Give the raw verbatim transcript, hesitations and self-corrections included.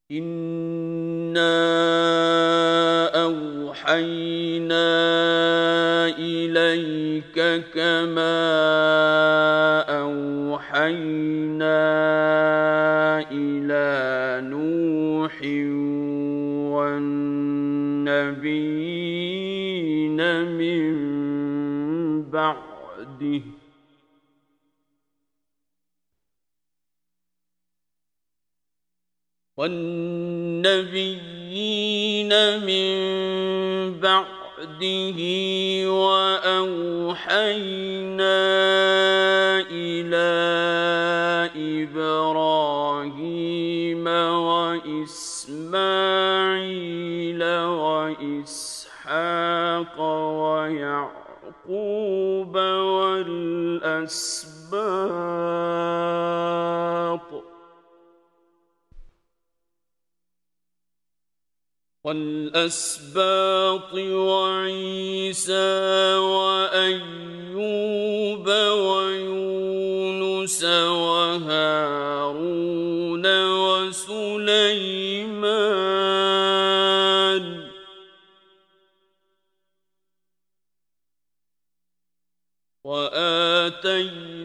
إِنَّا أَوْحَيْنَا إِلَيْكَ كَمَا أَوْحَيْنَا إِلَى نُوحٍ وَالنَّبِيِّينَ مِن بَعْدِهِ وَالنَّبِيِّينَ مِن بَعْدِهِ وَأَوْحَيْنَا إِلَى إِبْرَاهِيمَ وَإِسْمَاعِيلَ وَإِسْحَاقَ وَيَعْقُوبَ وَالْأَسْبَاطِ وَالْأَسْبَاطِ وَعِيسَى وَأَيُّوبَ وَيُونُسَ وَهَارُونَ وَسُلَيْمَانَ وَآتَيْنَا